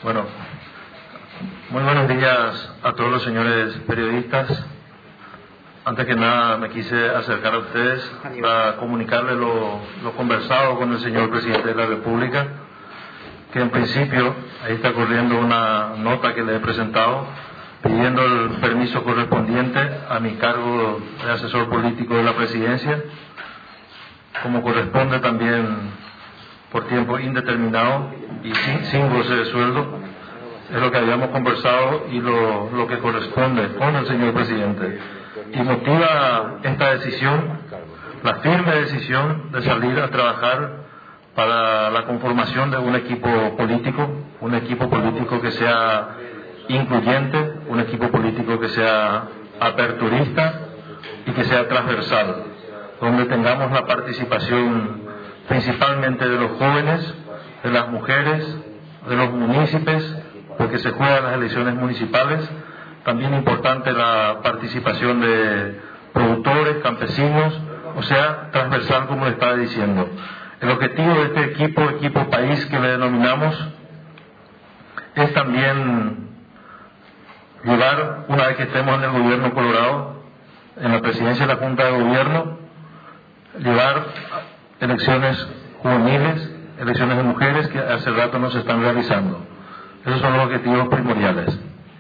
Bueno, muy buenos días a todos los señores periodistas. Antes que nada me quise acercar a ustedes para comunicarles lo conversado con el señor presidente de la República, que en principio ahí está corriendo una nota que le he presentado pidiendo el permiso correspondiente a mi cargo de asesor político de la presidencia, como corresponde también por tiempo indeterminado y sin goce de sueldo. Es lo que habíamos conversado y lo que corresponde con el señor presidente. Y motiva esta decisión, la firme decisión de salir a trabajar para la conformación de un equipo político que sea incluyente, un equipo político que sea aperturista y que sea transversal, donde tengamos la participación principalmente de los jóvenes, de las mujeres, de los municipios, porque se juegan las elecciones municipales. También importante la participación de productores, campesinos, o sea, transversal, como le estaba diciendo. El objetivo de este equipo país que le denominamos, es también llevar, una vez que estemos en el gobierno colorado, en la presidencia de la Junta de Gobierno, llevar elecciones juveniles, elecciones de mujeres que hace rato no se están realizando. Esos son los objetivos primordiales.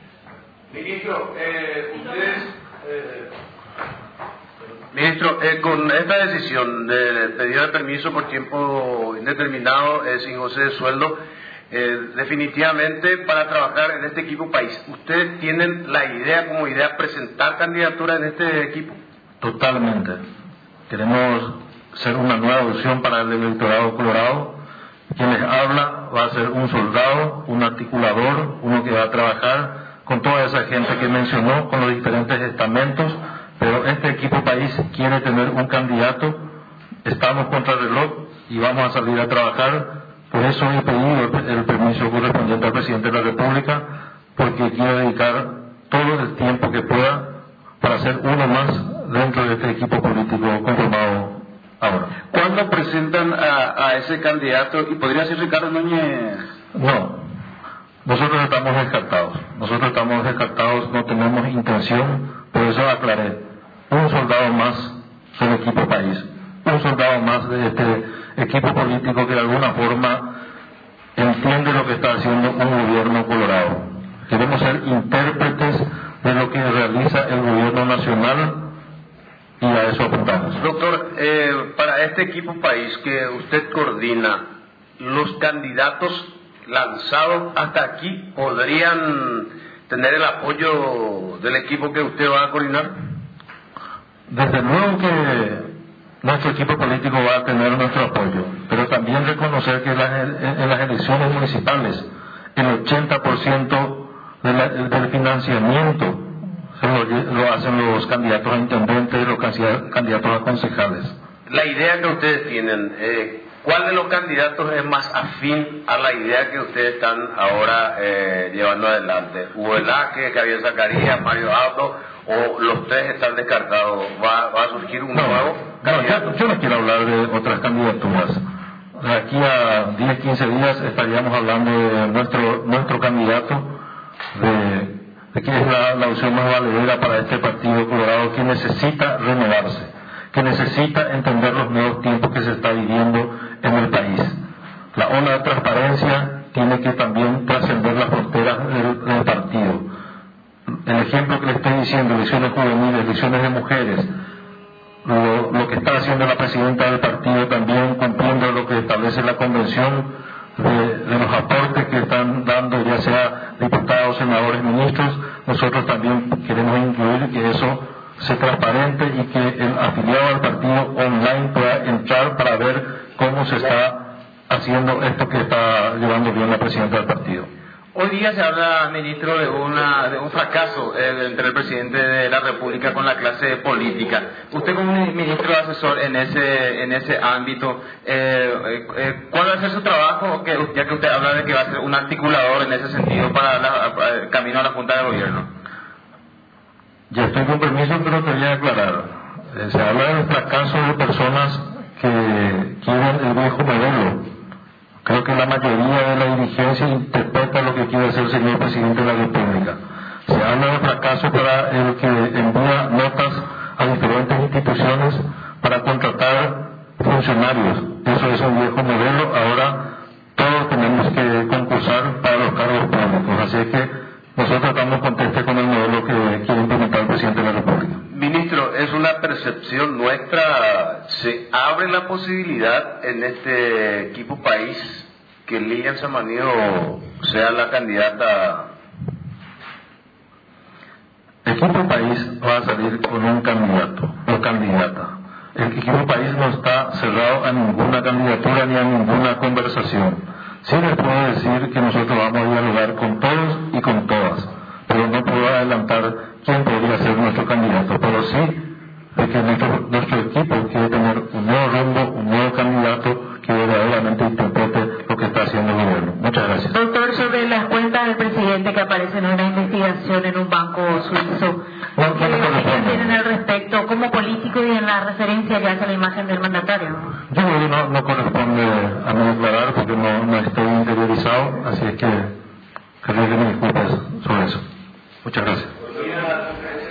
Ministro, con esta decisión de pedir el permiso por tiempo indeterminado, sin goce de sueldo, definitivamente para trabajar en este equipo país, ¿ustedes tienen la idea como idea presentar candidatura en este equipo? Totalmente. Queremos ser una nueva opción para el electorado colorado. Quien les habla va a ser un soldado, un articulador, uno que va a trabajar con toda esa gente que mencionó, con los diferentes estamentos, pero este equipo país quiere tener un candidato. Estamos contra el reloj y vamos a salir a trabajar. Por eso he pedido el permiso correspondiente al presidente de la República, porque quiero dedicar todo el tiempo que pueda para ser uno más dentro de este equipo político conformado ahora. ¿Cuándo presentan a ese candidato? ¿Y podría ser Ricardo Núñez? No, nosotros estamos descartados, no tenemos intención, por eso aclaré, un soldado más del equipo país, un soldado más de este equipo político que de alguna forma entiende lo que está haciendo un gobierno colorado. Queremos ser intérpretes de lo que realiza el gobierno nacional y a eso apuntamos. Doctor, para este equipo país que usted coordina, ¿los candidatos lanzados hasta aquí podrían tener el apoyo del equipo que usted va a coordinar? Desde luego que nuestro equipo político va a tener nuestro apoyo, pero también reconocer que en las elecciones municipales el 80% del financiamiento lo hacen los candidatos a intendentes y los candidatos a concejales. La idea que ustedes tienen, ¿cuál de los candidatos es más afín a la idea que ustedes están ahora llevando adelante? ¿Hugo Velázquez, Javier Zacarías, Mario Aldo, o los tres están descartados? ¿Va a surgir un nuevo candidato? Yo no quiero hablar de otras candidaturas. De aquí a 10, 15 días estaríamos hablando de nuestro candidato, de que es la opción más valedera para este partido colorado, que necesita renovarse, que necesita entender los nuevos tiempos que se está viviendo en el país. La ola de transparencia tiene que también trascender las fronteras del partido. El ejemplo que le estoy diciendo, elecciones juveniles, elecciones de mujeres, lo que está haciendo la presidenta del partido también, cumpliendo lo que establece la convención de los aportes que están dando, ya sea diputados, senadores, ministros. Nosotros también queremos incluir que eso sea transparente y que el afiliado al partido online pueda entrar para ver cómo se está haciendo esto que está llevando bien la presidenta del partido. Hoy día se habla, ministro, de un fracaso entre el presidente de la República con la clase política. Usted como ministro asesor en ese ámbito, ¿cuál va a ser su trabajo? Ya que usted habla de que va a ser un articulador en ese sentido para el camino a la Junta de Gobierno. Ya estoy con permiso, pero te voy a aclarar. Se habla del fracaso de personas que quieren el viejo modelo. Creo que la mayoría de la dirigencia interpreta lo que quiere hacer el señor presidente de la República. Se habla de fracaso para el que envía notas a diferentes instituciones para contratar funcionarios. Eso es un viejo modelo. Ahora todos tenemos que concursar para los cargos públicos. Así es que nosotros estamos contentos con el modelo que quiere implementar el presidente de la República. Ministro, es una percepción nuestra. ¿Se abre la posibilidad en este equipo país que Lilian Samaniego sea la candidata? El equipo país va a salir con un candidato o candidata. El equipo país no está cerrado a ninguna candidatura ni a ninguna conversación. Sí les puedo decir que nosotros vamos a dialogar con todos y con todas, pero no puedo adelantar quién podría ser nuestro candidato, pero sí de que nuestro equipo quiere tener un nuevo rumbo, un nuevo candidato que verdaderamente interprete lo que está haciendo el gobierno. Muchas gracias. Doctor, sobre las cuentas del presidente que aparecen en una investigación en un banco suizo, ¿qué opinión tienen al respecto como político y en la referencia que hace la imagen del mandatario? Yo creo que no corresponde a mí declarar porque no estoy interiorizado, así es que quería que me disculpes sobre eso. Muchas gracias.